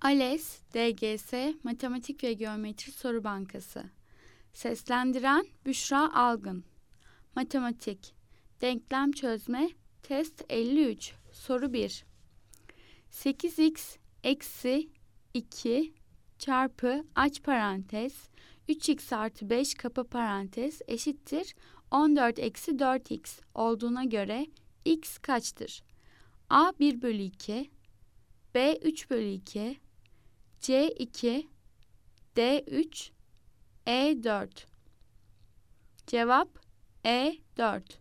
ALES, DGS, Matematik ve Geometri Soru Bankası. Seslendiren Büşra Algın. Matematik. Denklem çözme. Test 53. Soru 1. 8x eksi 2 çarpı aç parantez 3x artı 5 kapa parantez eşittir 14 eksi 4x olduğuna göre x kaçtır? A 1 bölü 2, B 3 bölü 2, C 2, D 3, E 4. Cevap E 4.